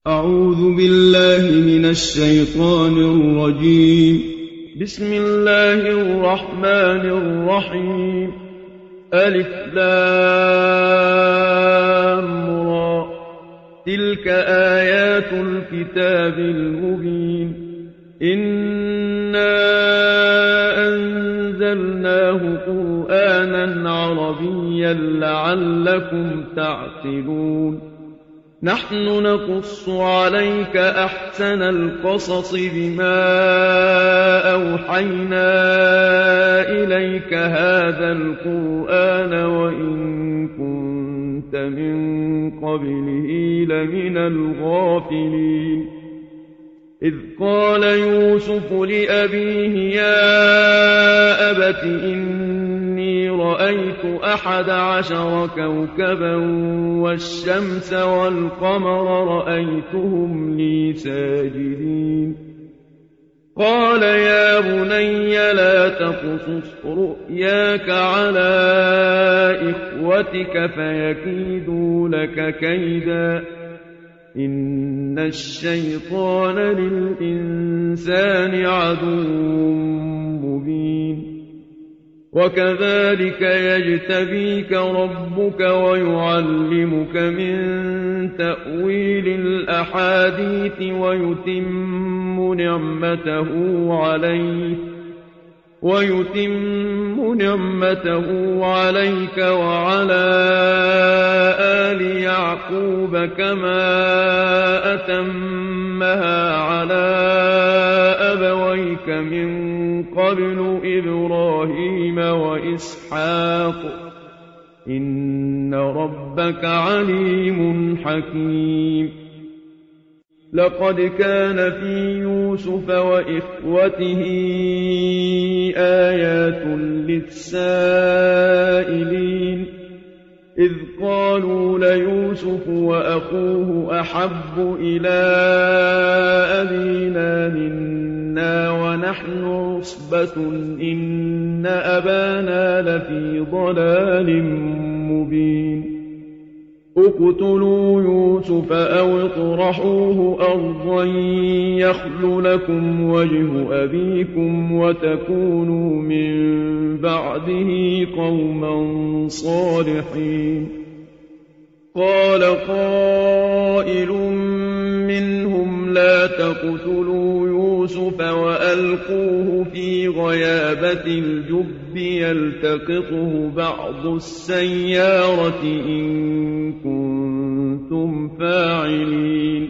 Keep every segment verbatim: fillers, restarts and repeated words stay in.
أعوذ بالله من الشيطان الرجيم. بسم الله الرحمن الرحيم. ألف لام را. تلك آيات الكتاب المبين. إنا أنزلناه قرآنا عربيا لعلكم تعقلون. نحن نقص عليك أحسن القصص بما أوحينا إليك هذا القرآن وإن كنت من قبله لمن الغافلين. إذ قال يوسف لأبيه يا أبت إني رأيت أحد عشر كوكبا والشمس والقمر رأيتهم لي ساجدين. قال يا بني لا تقصص رؤياك على إخوتك فيكيدوا لك كيدا إن الشيطان للإنسان عدو مبين. وكذلك يجتبيك ربك ويعلمك من تأويل الأحاديث ويتم نعمته عليك ويتم نعمته عليك وعلى آل يعقوب كما أتمها على أبويك من قبل إبراهيم وإسحاق إن ربك عليم حكيم. لقد كان في يوسف وإخوته آيات للسائلين إذ قالوا ليوسف وأخوه أحب إلى أبينا منا ونحن عصبة إن أبانا لفي ضلال مبين. اقتلوا يوسف أو اطرحوه أرضا يخل لكم وجه أبيكم وتكونوا من بعده قوما صالحين. قال قائل منهم لا تقتلوا يوسف وألقوه في غيابة الجب يلتقطه بعض السيارة إن كنتم فاعلين.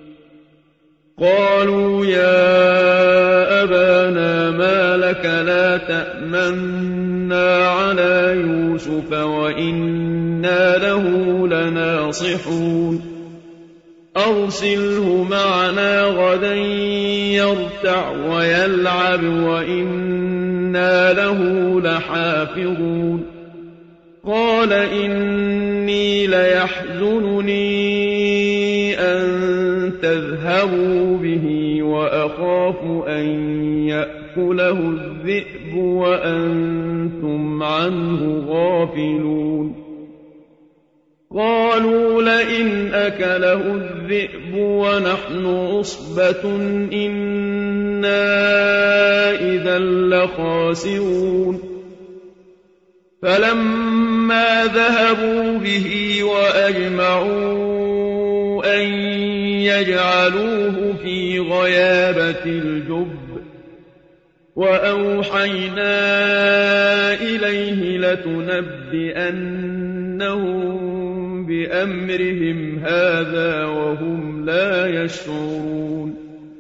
قالوا يا أبانا ما لك لا تأمنا على يوسف وإنا له لناصحون. أرسله معنا غدا يرتع ويلعب وإنا له لحافظون. قال إني ليحزنني أن تذهبوا به وأخاف أن يأكله الذئب وأنتم عنه غافلون. قالوا لئن أكله الذئب ونحن عصبة إنا إذا لخاسرون. فلما ذهبوا به وأجمعوا أن يجعلوه في غيابة الجب وأوحينا إليه لتنبئنهم بأمرهم هذا وهم لا يشعرون.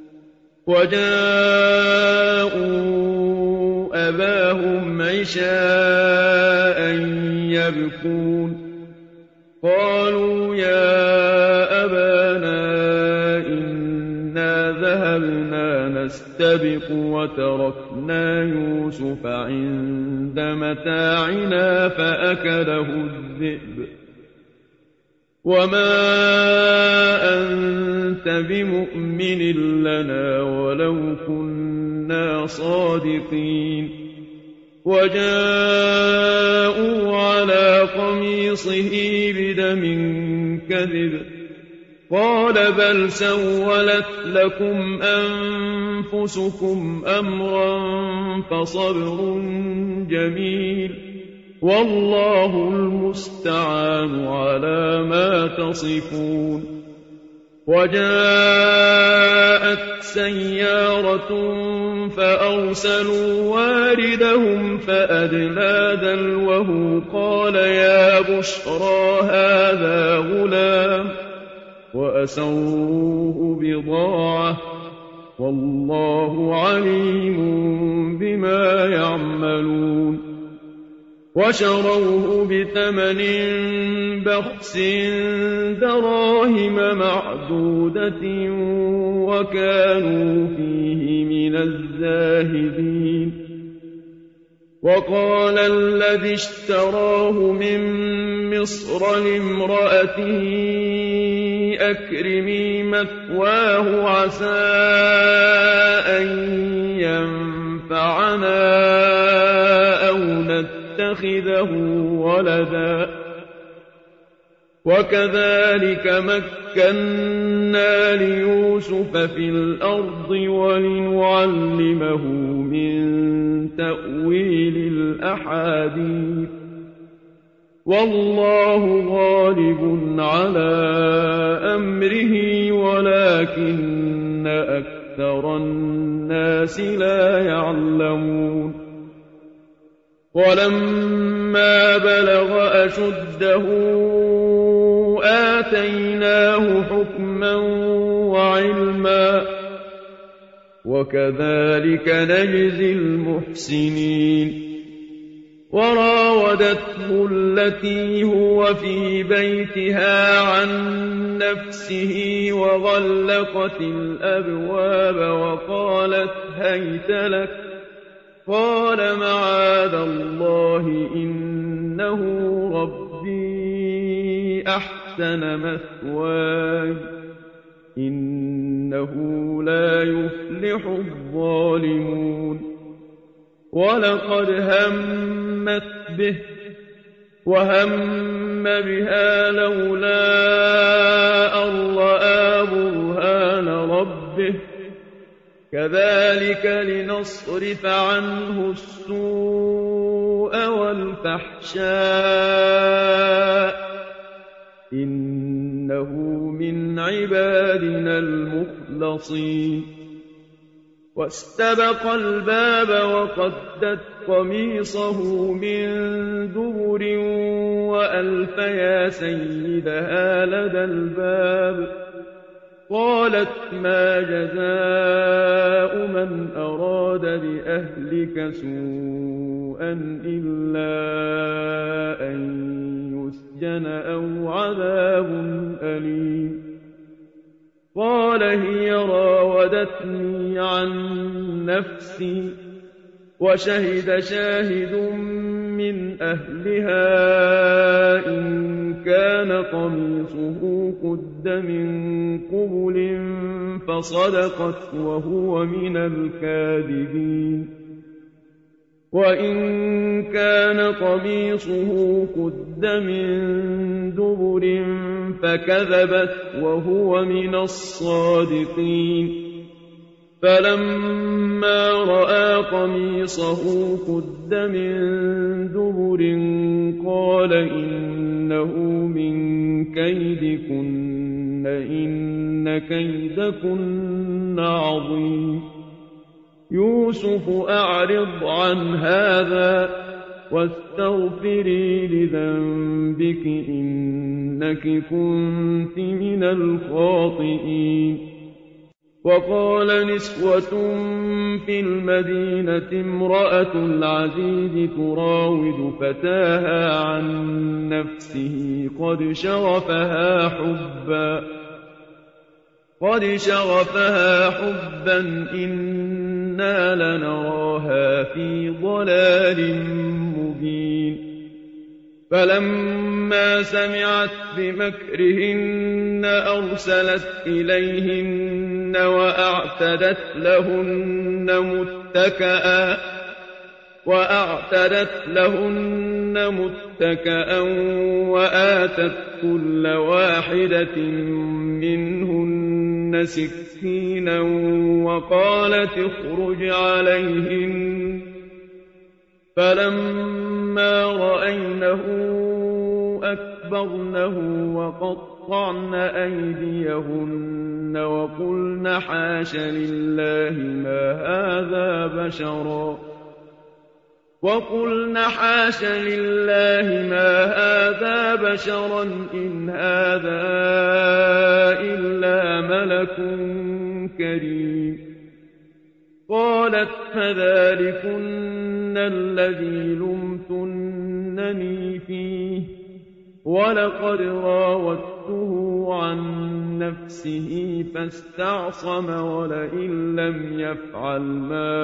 وجاءوا أباهم عشاء يبكون. قالوا يا أبانا إنا ذهبنا نستبق وتركنا يوسف عند متاعنا فأكله الذئب وما أنت بمؤمن لنا ولو كنا صادقين. وجاءوا على قميصه بدم كذب قال بل سولت لكم أنفسكم أمرا فصبر جميل والله المستعان على ما تصفون. وجاءت سيارة فأرسلوا واردهم فأدلى دلوه قال يا بشرى هذا غلام وأسروه بضاعة والله عليم بما يعملون. وشروه بثمن بخس دراهم معدودة وكانوا فيه من الزاهدين. وقال الذي اشتراه من مصر لامرأته أكرمي مثواه عسى أن ينفعنا أو نتخذه ولدا. وكذلك مكنا ليوسف في الأرض ولنعلمه من تأويل الأحاديث والله غالب على أمره ولكن أكثر الناس لا يعلمون. ولما بلغ أشده آتيناه حكما وعلما وكذلك نجزي المحسنين. وراودته التي هو في بيتها عن نفسه وغلقت الأبواب وقالت هيت لك قال معاذ الله إنه ربي أحسن مثواي إنه لا يفلح الظالمون. ولقد همت به وهم بها لولا أن رأى برهان ربه كذلك لنصرف عنه السوء والفحشاء إنه من عبادنا المخلصين. واستبق الباب وقدت قميصه من دبر وألف يا سيدها لدى الباب قالت ما جزاء من أراد بأهلك سوءا إلا أن يسجن أو عذاب أليم. قال هي راودتني عن نفسي وشهد شاهد من أهلها إن كان قميصه قد من قبل فصدقت وهو من الكاذبين. وإن كان قميصه قد من دبر فكذبت وهو من الصادقين. فلما رأى قميصه قد من دبر قال إنه من كيدكن إن كيدكن عظيم. يوسف أعرض عن هذا واستغفري لذنبك إنك كنت من الخاطئين. وقال نسوة في المدينة امرأة العزيز تراود فتاها عن نفسه قد شغفها حبا قد شغفها حبا إنا لنراها في ضلال مبين. فلما سمعت بمكرهن أرسلت إليهن وأعتدت لهن متكئا وأعتدت لهن متكأ وآتت كل واحدة منهن سكينا وقالت اخرج عليهن فلما رأينه أكبرنه وقطعن أيديهن وقلن حاش لله ما هذا بشرا وقلن حاش لله ما هذا بشرا إن هذا إلا ملك كريم قالت فذلكن الذي لمتنني فيه ولقد راودته عن نفسه فاستعصم ولئن لم يفعل ما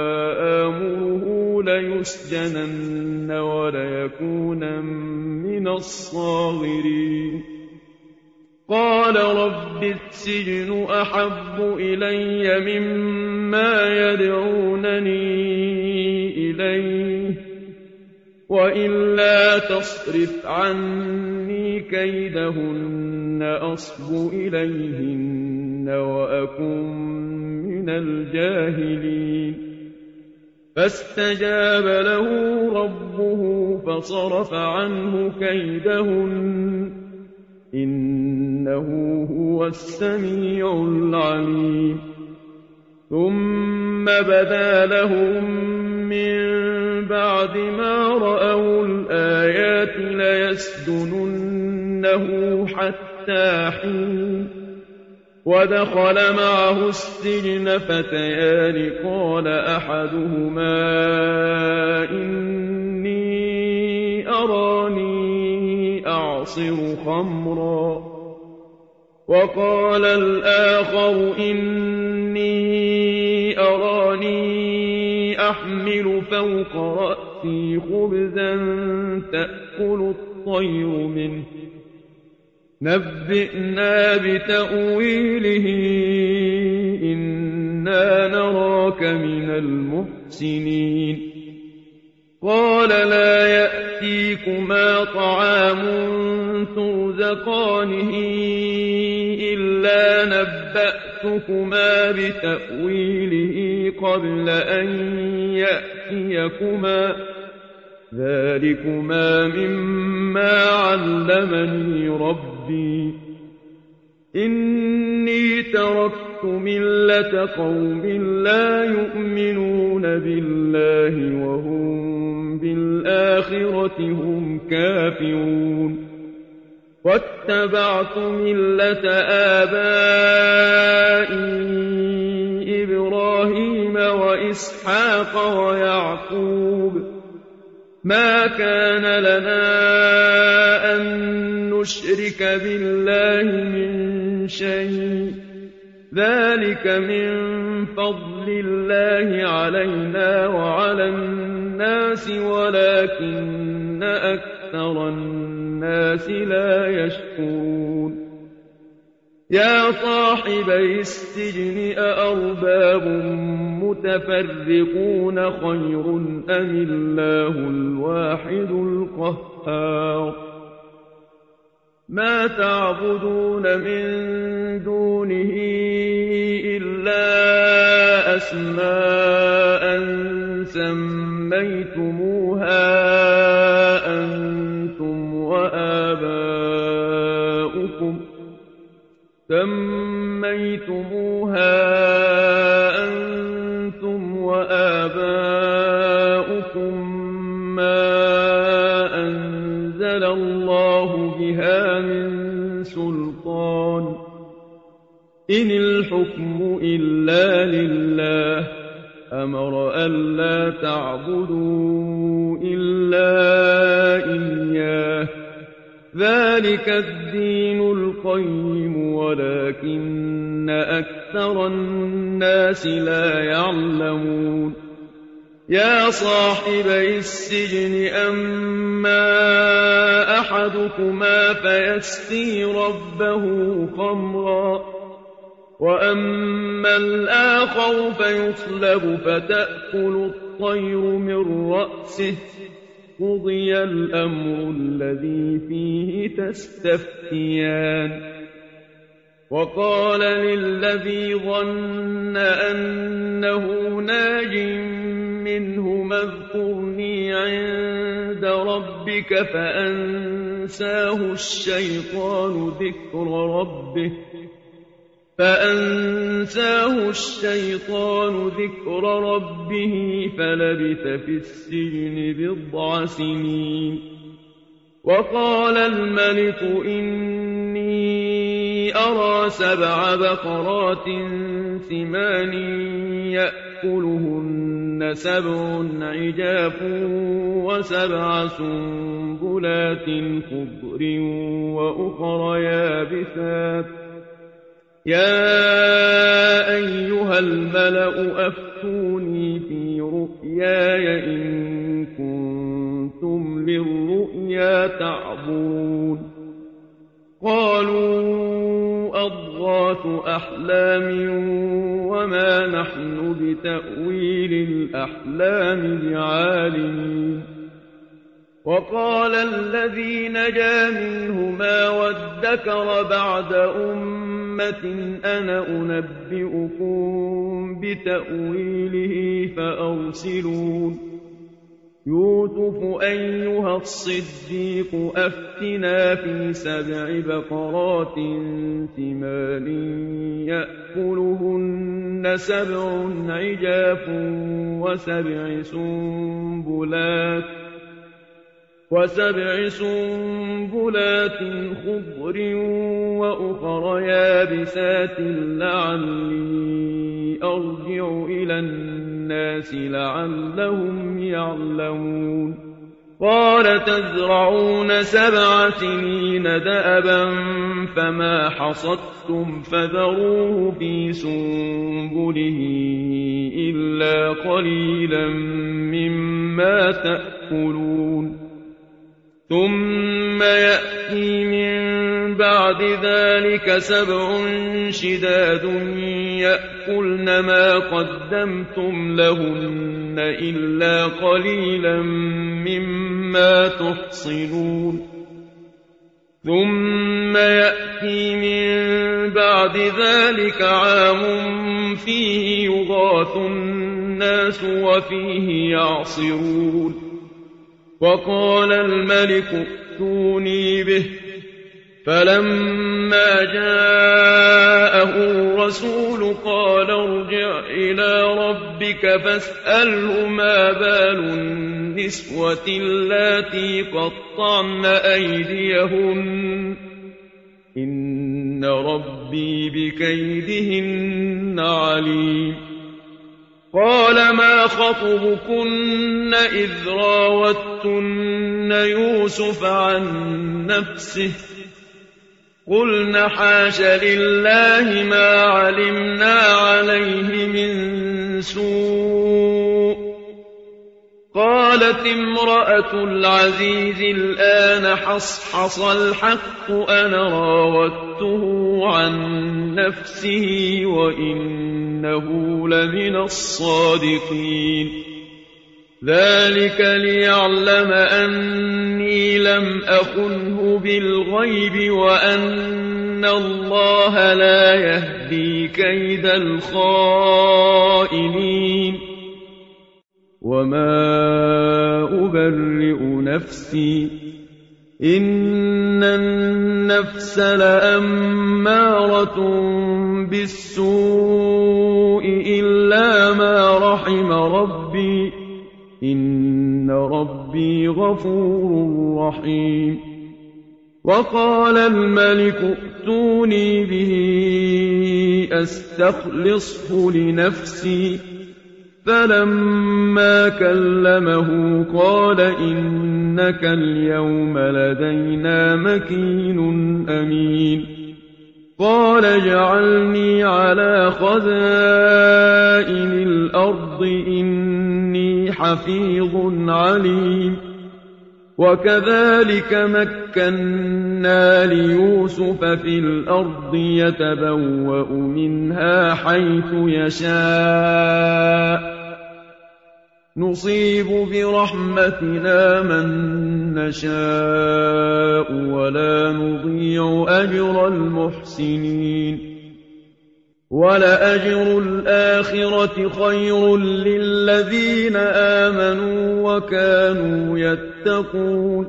آمره ليسجنن وليكونن من الصاغرين قال رب السجن أحب إلي مما يدعونني إليه وإلا تصرف عني كيدهن أصب إليهن وأكن من الجاهلين فاستجاب له ربه فصرف عنه كيدهن إنه هو السميع العليم ثم بدا لهم من بعد ما رأوا الآيات ليسجننه حتى حين ودخل معه السجن فتيان قال أحدهما إني أراني أعصر خمرا وقال الآخر إني أراني أحمل فوق رأسي خبزا تأكل الطير منه نبئنا بتأويله إنا نراك من المحسنين قال لا يأتيكما طعام ترزقانه إلا نبأتكما بتأويله قبل أن يأتيكما ذلكما مما علمني ربي إني تركت ملة قوم لا يؤمنون بالله وهم بالآخرة هم كافرون واتبعت ملة آبائي إبراهيم وإسحاق ويعقوب ما كان لنا أن نشرك بالله من شيء ذلك من فضل الله علينا وعلى الناس ولكن أكثر الناس لا يشكرون يا صاحبي السجن أأرباب متفرقون خير أم الله الواحد القهار ما تعبدون من دونه إلا أسماء سميتموها أنتم وآباؤكم سميتموها أنتم وآباؤكم ما أنزل الله بها من سلطان إن الحكم إلا لله أمر ألا تعبدوا إلا إياه ذلك الدين القيم ولكن أكثر الناس لا يعلمون يا صاحبي السجن أما أحدكما فيسقي ربه خمرا وأما الآخر فيصلب فتأكل الطير من رأسه قُضِيَ الْأَمْرُ الَّذِي فِيهِ تَسْتَفْتِيَانِ وَقَالَ لِلَّذِي ظَنَّ أَنَّهُ نَاجٍ مِّنْهُمَا اذْكُرْنِي عِندَ رَبِّكَ فَأَنسَاهُ الشَّيْطَانُ ذِكْرَ رَبِّهِ فَأَنسَاهُ الشَّيْطَانُ ذِكْرَ رَبِّهِ فَلَبِثَ فِي السِّجْنِ بِضْعَ سِنِينَ وَقَالَ الْمَلِكُ إِنِّي أَرَىٰ سَبْعَ بَقَرَاتٍ سِمَانٍ يَأْكُلُهُنَّ سَبْعٌ عِجَافٌ وَسَبْعَ سُنبُلَاتٍ خُضْرٍ وَأُخَرَ يَابِسَاتٍ يَا أَيُّهَا الْمَلَأُ أَفْتُونِي فِي رُؤْيَايَ إِن كُنتُمْ لِلرُّؤْيَا تَعْبُرُونَ قَالُوا أَضْغَاثُ أَحْلَامٍ وَمَا نَحْنُ بِتَأْوِيلِ الْأَحْلَامِ بِعَالِمِينَ وَقَالَ الَّذِي نَجَا مِنْهُمَا وَادَّكَرَ بَعْدَ أُمَّةٍ أَنَا أُنَبِّئُكُم بِتَأْوِيلِهِ فَأَرْسِلُونِ يُوسُفُ أَيُّهَا الصِّدِّيقُ أَفْتِنَا فِي سَبْعِ بَقَرَاتٍ ثِمَانٍ يَأْكُلُهُنَّ سَبْعٌ عِجَافٌ وَسَبْعِ سُنبُلَاتٍ وَسَبْعِ سُنبُلَاتٍ خُضْرٍ وَأُخَرَ يَابِسَاتٍ لَّعَلِّي أَرْجِعُ إِلَى النَّاسِ لَعَلَّهُمْ يَعْلَمُونَ قَالَ تَزْرَعُونَ سَبْعَ سِنِينَ دَأَبًا فَمَا حَصَدتُّمْ فَذَرُوهُ فِي سُنبُلِهِ إِلَّا قَلِيلًا مِّمَّا تَأْكُلُونَ ثُمَّ يَأْتِي مِن بَعْدِ ذَلِكَ سَبْعٌ شِدَادٌ يَأْكُلْنَ مَا قَدَّمْتُمْ لَهُنَّ إِلَّا قَلِيلًا مِّمَّا تُحْصِنُونَ ثُمَّ يَأْتِي مِن بَعْدِ ذَلِكَ عَامٌ فِيهِ يُغَاثُ النَّاسُ وَفِيهِ يَعْصِرُونَ وَقَالَ الْمَلِكُ ائْتُونِي بِهِ فَلَمَّا جَاءَهُ الرَّسُولُ قَالَ ارْجِعْ إِلَىٰ رَبِّكَ فَاسْأَلْهُ مَا بَالُ النِّسْوَةِ اللَّاتِي قَطَّعْنَ أَيْدِيَهُنَّ إِنَّ رَبِّي بِكَيْدِهِنَّ عَلِيمٌ قَالَ مَا خَطْبُكُنَّ إِذْ رَاوَدتُّنَّ يُوسُفَ عَن نَّفْسِهِ قُلْنَ حَاشَ لِلَّهِ مَا عَلِمْنَا عَلَيْهِ مِن سُوءٍ قَالَتِ امْرَأَتُ الْعَزِيزِ الْآنَ حَصْحَصَ الْحَقُّ أَنَا رَاوَدتُّهُ عَن نَّفْسِهِ وَإِنَّهُ لَمِنَ الصَّادِقِينَ ذَلِكَ لِيَعْلَمَ أَنِّي لَمْ أَخُنْهُ بِالْغَيْبِ وَأَنَّ اللَّهَ لَا يَهْدِي كَيْدَ الْخَائِنِينَ وَمَا أُبَرِّئُ نَفْسِي إِنَّ النَّفْسَ لَأَمَّارَةٌ بِالسُّوءِ إِلَّا مَا رَحِمَ رَبِّي إِنَّ رَبِّي غَفُورٌ رَّحِيمٌ وَقَالَ الْمَلِكُ ائْتُونِي بِهِ أَسْتَخْلِصْهُ لِنَفْسِي فَلَمَّا كَلَّمَهُ قَالَ إِنَّكَ الْيَوْمَ لَدَيْنَا مَكِينٌ أَمِينٌ قَالَ اجْعَلْنِي عَلَىٰ خَزَائِنِ الْأَرْضِ إِنِّي حَفِيظٌ عَلِيمٌ وَكَذَٰلِكَ مَكَّنَّا لِيُوسُفَ فِي الْأَرْضِ يَتَبَوَّأُ مِنْهَا حَيْثُ يَشَاءُ نصيب برحمتنا من نشاء ولا نضيع أجر المحسنين ولأجر الآخرة خير للذين آمنوا وكانوا يتقون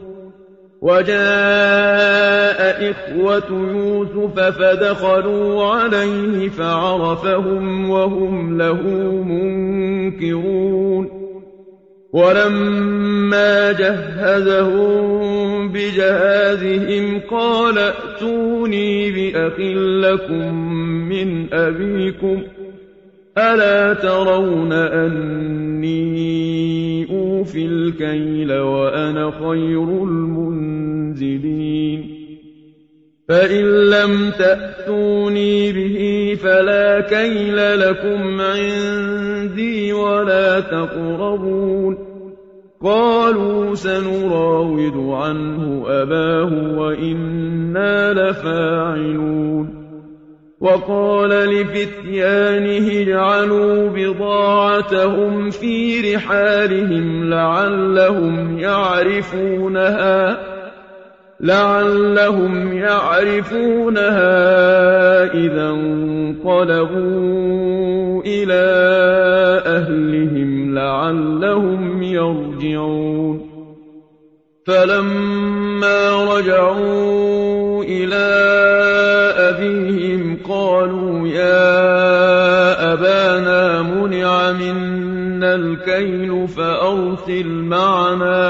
وجاء إخوة يوسف فدخلوا عليه فعرفهم وهم له منكرون ولما جهزهم بجهازهم قال ائتوني بأخ لكم من أبيكم ألا ترون أني أوفي الكيل وأنا خير المنزلين فإن لم تأتوني به فلا كيل لكم عندي ولا تقربون قالوا سنراود عنه أباه وإنا لفاعلون وقال لفتيانه اجعلوا بضاعتهم في رحالهم لعلهم يعرفونها لعلهم يعرفونها إذا انقلبوا إلى أهلهم لعلهم يرجعون فلما رجعوا إلى أبيهم قالوا يا أبانا منع منا الكيل فأرسل معنا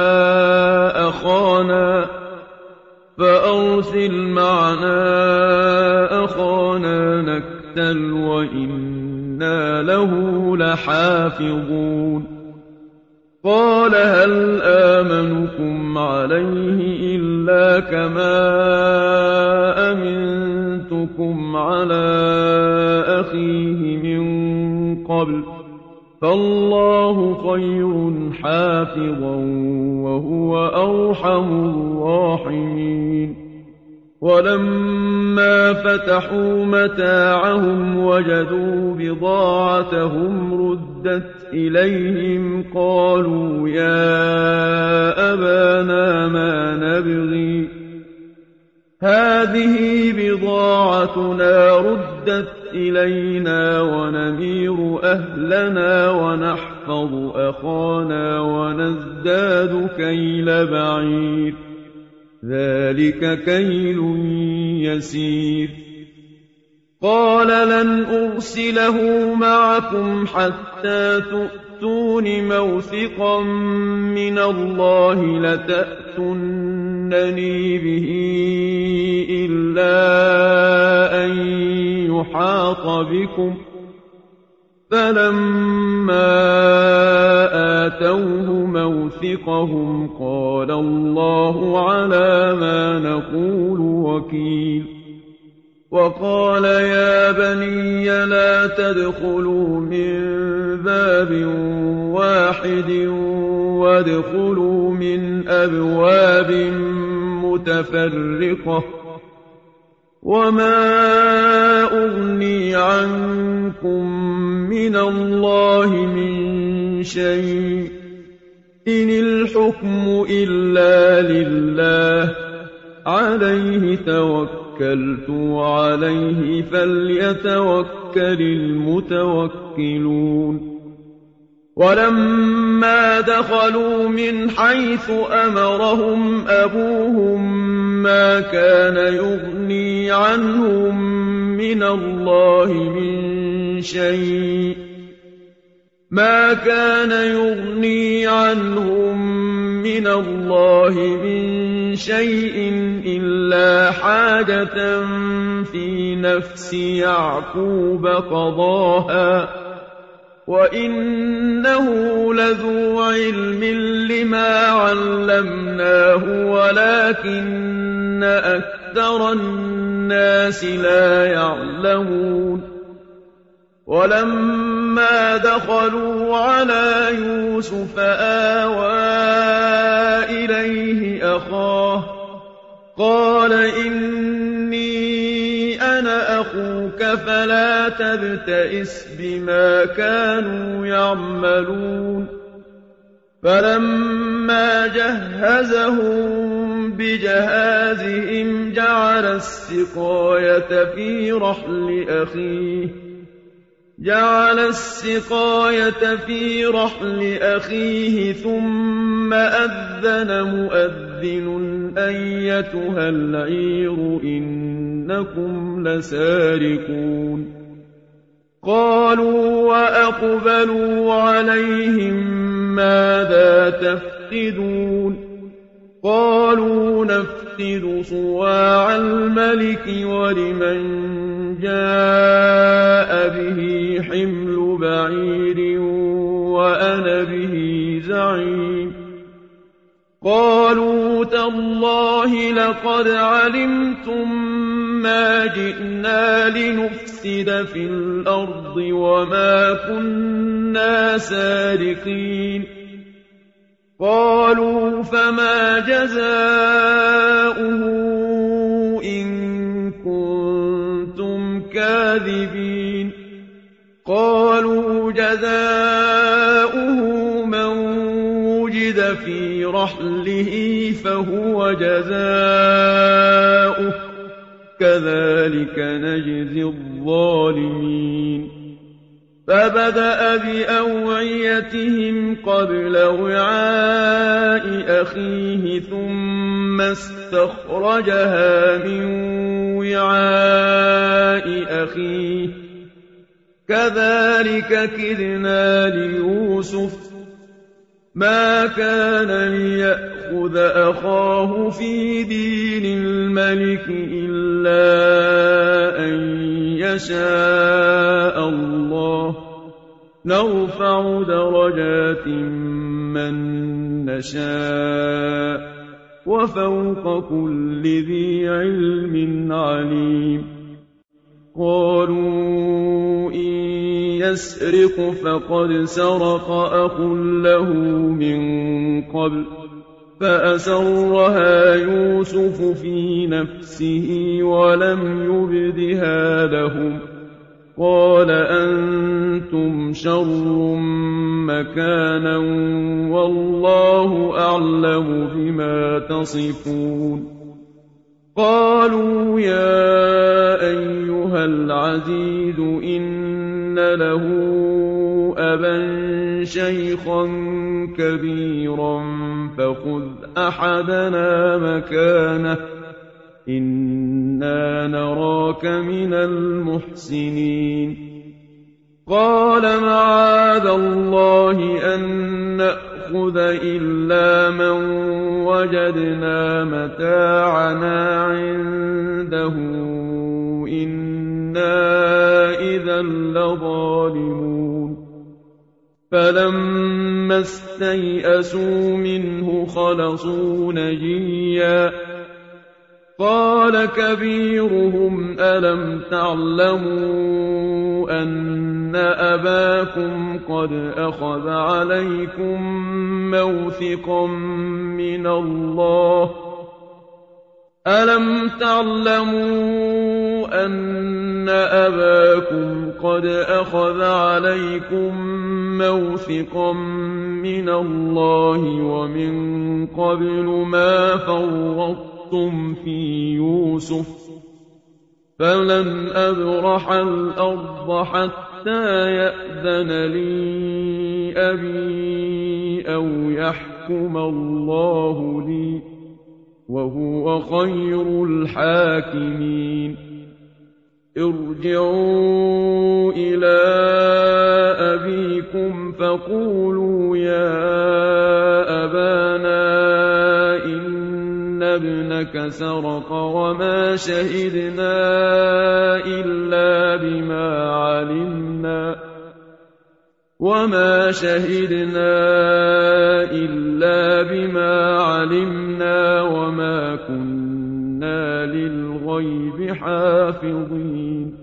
أخانا فأرسل معنا أخانا نكتل وإنا له لحافظون قال هل آمنكم عليه إلا كما أمنتكم على أخيه من قبل فالله خير حافظا وهو أرحم الراحمين ولما فتحوا متاعهم وجدوا بضاعتهم ردت إليهم قالوا يا أبانا ما نبغي هذه بضاعتنا ردت إلينا ونمير أهلنا ونحفظ أخانا ونزداد كيل بعير ذلك كيل يسير قال لن أرسله معكم حتى تؤتون موثقا من الله لتأتونني به إلا أن يحاط بكم فلما آتوه موثقهم قال الله على ما نقول وكيل وقال يا بني لا تدخلوا من باب واحد وادخلوا من أبواب متفرقة وما أغني عنكم من الله من شيء إن الحكم إلا لله عليه توكلت وعليه فليتوكل المتوكلون ولما دخلوا من حيث أمرهم أبوهم ما كان يغني عنهم من الله من شيء ما كان يغني عنهم من الله من شيء إلا حاجة في نفس يعقوب قضاها وإنه لذو علم لما علمناه ولكن أكثر الناس لا يعلمون ولما دخلوا على يوسف آوى إليه أخاه قال إني أنا أخوك فلا تبتئس بما كانوا يعملون فَلَمَّا جَهَّزَهُم بِجَهَازِهِمْ جَعَلَ السِّقَايَةَ فِي رَحْلِ أَخِيهِ جعل السقاية في رحل أخيه ثم أذن مؤذن أيتها العير إنكم لسارقون قالوا وأقبلوا عليهم ماذا تفقدون قالوا نفقد صواع الملك ولمن جاء به حمل بعير وأنا به زعيم قالوا تالله لقد علمتم ما جئنا لنفسد في الأرض وما كنا سارقين قالوا فما جزاؤه إن كنتم كاذبين قالوا جزاؤه من وجد في رحله فهو جزاؤه كذلك نجزي الظالمين فبدأ بأوعيتهم قبل وعاء أخيه ثم استخرجها من وعاء أخيه كذلك كدنا ليوسف ما كان ليأخذ أخاه في دين الملك إلا أن يشاء الله نرفع درجات من نشاء وفوق كل ذي علم عليم قالوا إن يسرق فقد سرق أخ له من قبل فأسرها يوسف في نفسه ولم يبدها لهم قال أنتم شر مكانا والله أعلم بما تصفون قالوا يا أيها العزيز إن له أبا شيخا كبيرا فخذ أحدنا مكانه إنا نراك من المحسنين قال معاذ الله أن نأخذ إلا من وجدنا متاعنا عنده إنا إذا لظالمون فلما استيئسوا منه خلصوا نجيا قال كبيرهم ألم تعلموا أن أباكم قد أخذ عليكم موثقا من الله ألم تعلموا أن أباكم قد أخذ عليكم موثقا من الله ومن قبل ما فرطتم في يوسف فلن أبرح الأرض حتى يأذن لي أبي أو يحكم الله لي وهو خير الحاكمين ارجعوا إلى أبيكم فقولوا يا أبانا إن ابنك سرق وما شهدنا إلا بما علمنا وما شهدنا إلا بما علمنا وما كنا للغيب حافظين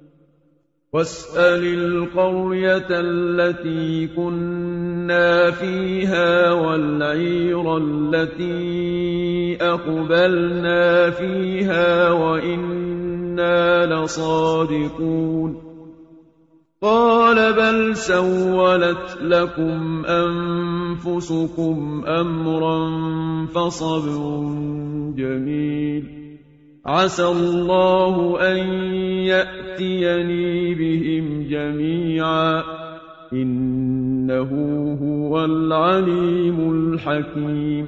واسأل القرية التي كنا فيها والعير التي أقبلنا فيها وإنا لصادقون قال بل سولت لكم أنفسكم أمرا فصبر جميل عسى الله أن يأتيني بهم جميعا إنه هو العليم الحكيم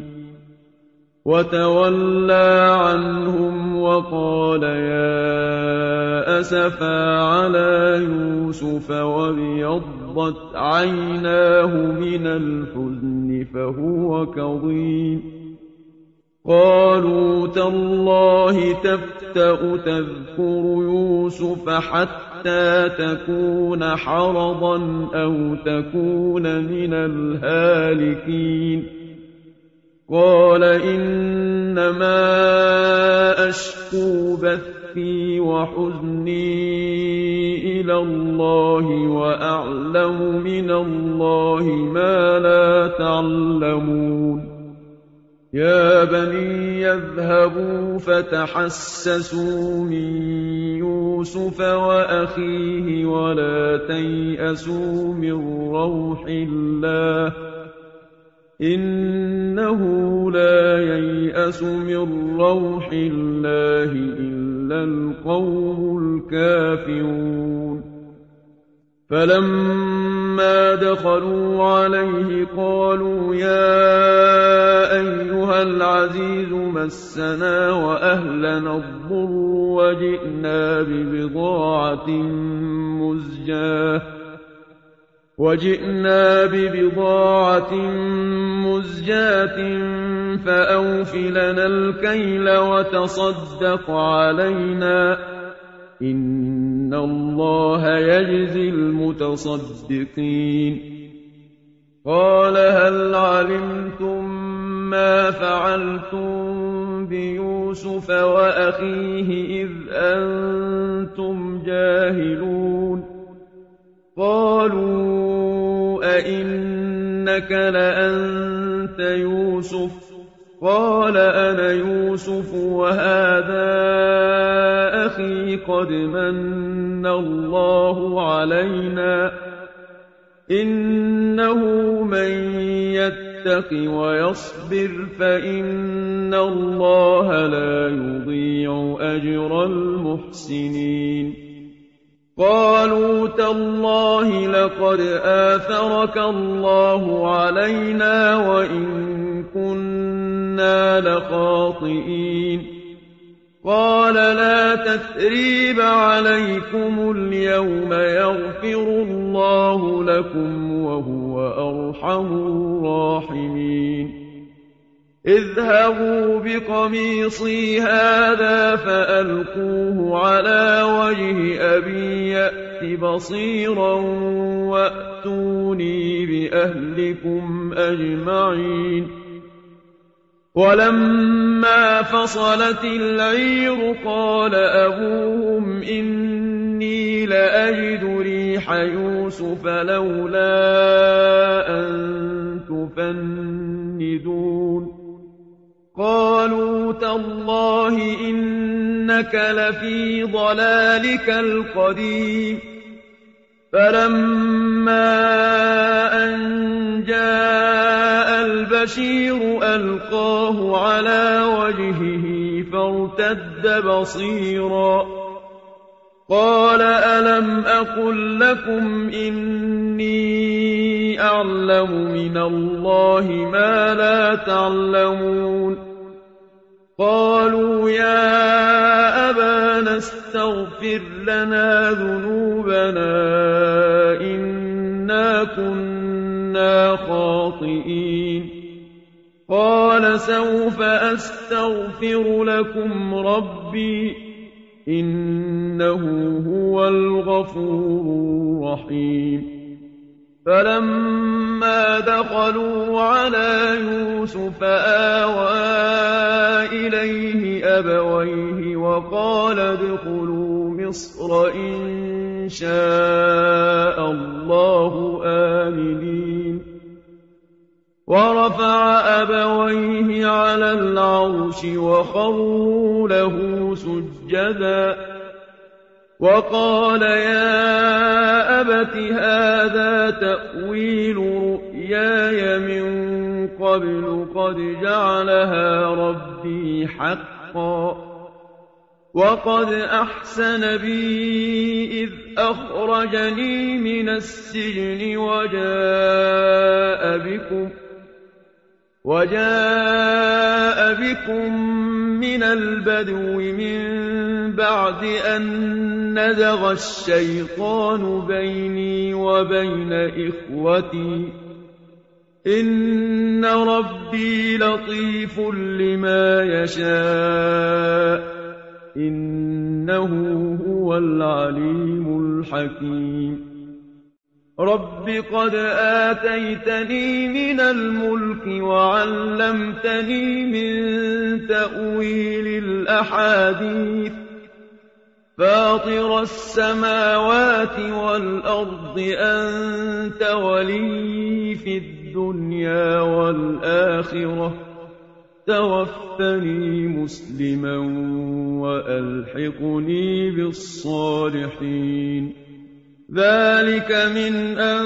وتولى عنهم وقال يا أسفا على يوسف وابيضت عيناه من الحزن فهو كظيم قالوا تالله تفتأ تذكر يوسف حتى تكون حرضا أو تكون من الهالكين قال إنما أشكو بثي وحزني إلى الله وأعلم من الله ما لا تعلمون يا بني يذهبوا فتحسسوا من يوسف وأخيه ولا تيأسوا من روح الله إنه لا ييأس من روح الله إلا القوم الكافرون فلما دخلوا عليه قالوا يا أيها العزيز مسنا وأهلنا الضر وجئنا ببضاعة مزجاة وجئنا ببضاعة مزجاة فأوف لنا الكيل وتصدق علينا إن الله يجزي المتصدقين قال هل علمتم ما فعلتم بيوسف وأخيه إذ أنتم جاهلون قالوا أئنك لأنت يوسف قال أنا يوسف وهذا أخي قد من الله علينا إنه من يتق ويصبر فإن الله لا يضيع أجر المحسنين قالوا تالله لقد آثرك الله علينا وإن كنا لخاطئين قال لا تثريب عليكم اليوم يغفر الله لكم وهو أرحم الراحمين اذهبوا بقميصي هذا فألقوه على وجه أبي يأت بصيرا وأتوني بأهلكم أجمعين ولما فصلت العير قال أبوهم إني لأجد ريح يوسف لولا أن تفندون قالوا تالله إنك لفي ضلالك القديم فلما أن جاء البشير ألقاه على وجهه فارتد بصيرا قال ألم أقل لكم إني أعلم من الله ما لا تعلمون قالوا يا أبانا استغفر لنا ذنوبنا إنا كنا خاطئين قال سوف أستغفر لكم ربي إنه هو الغفور الرحيم فلما دخلوا على يوسف آوى إليه أبويه وقال ادخلوا مصر إن شاء الله آمنين ورفع أبويه على العرش وخروا له سجدا وقال يا أبت هذا تأويل رؤياي من قبل قد جعلها ربي حقا وقد أحسن بي إذ أخرجني من السجن وجاء بكم وجاء بكم من البدو من بعد أن نزغ الشيطان بيني وبين إخوتي إن ربي لطيف لما يشاء إنه هو العليم الحكيم رب قد آتيتني من الملك وعلمتني من تأويل الأحاديث فاطر السماوات والأرض أنت ولي في الدنيا والآخرة توفني مسلما وألحقني بالصالحين ذلك من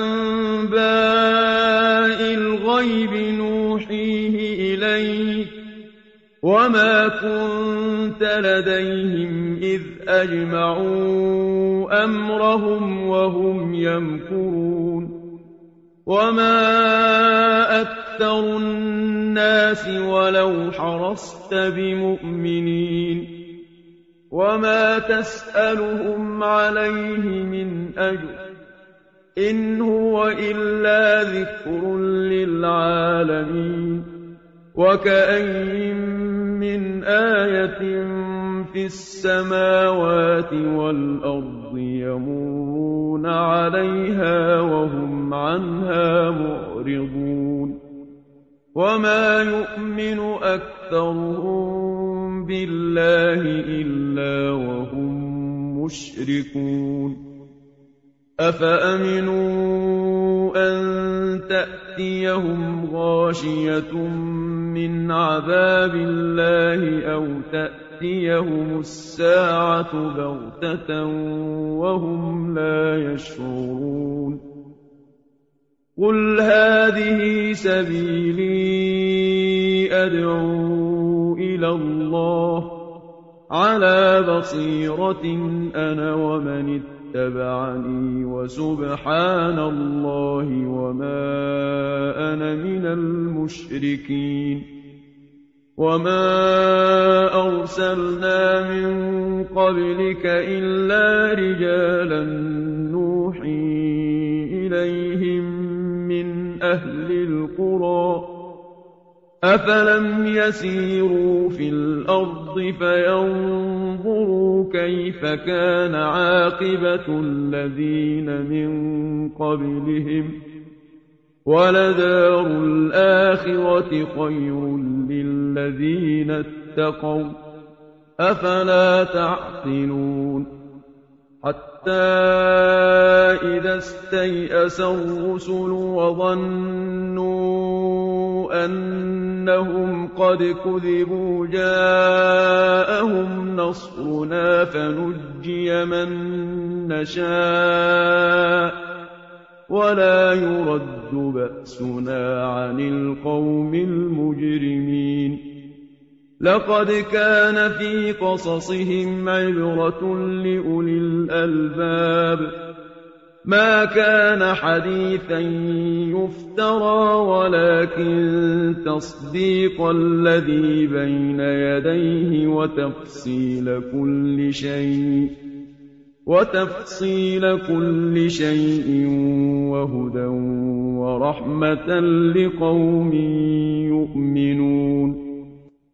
أنباء الغيب نوحيه إليك وما كنت لديهم إذ أجمعوا أمرهم وهم يمكرون وما أكثر الناس ولو حرصت بمؤمنين وما تسألهم عليه من أجر إن هو إلا ذكر للعالمين وكأين من آية في السماوات والأرض يمرون عليها وهم عنها معرضون وما يؤمن أكثرهم بالله إلا وهم مشركون أفأمنوا أن تأتيهم غاشية من عذاب الله أو تأتيهم الساعة بغتة وهم لا يشعرون قل هذه سبيلي أدعو إلى الله على بصيرة أنا ومن اتبعني وسبحان الله وما أنا من المشركين وما أرسلنا من قبلك إلا رجالا نوحي إليهم من أهل القرى أفلم يسيروا في الأرض فينظروا كيف كان عاقبة الذين من قبلهم ولدار الآخرة خير للذين اتقوا أفلا تعقلون حتى إذا استيأس الرسل وظنوا أنهم قد كذبوا جاءهم نصرنا فنجي من نشاء ولا يرد بأسنا عن القوم المجرمين لقد كان في قصصهم عبرة لأولي الألباب ما كان حديثا يفترى ولكن تصديق الذي بين يديه وتفصيل كل شيء وتفصيل كل شيء وهدى ورحمة لقوم يؤمنون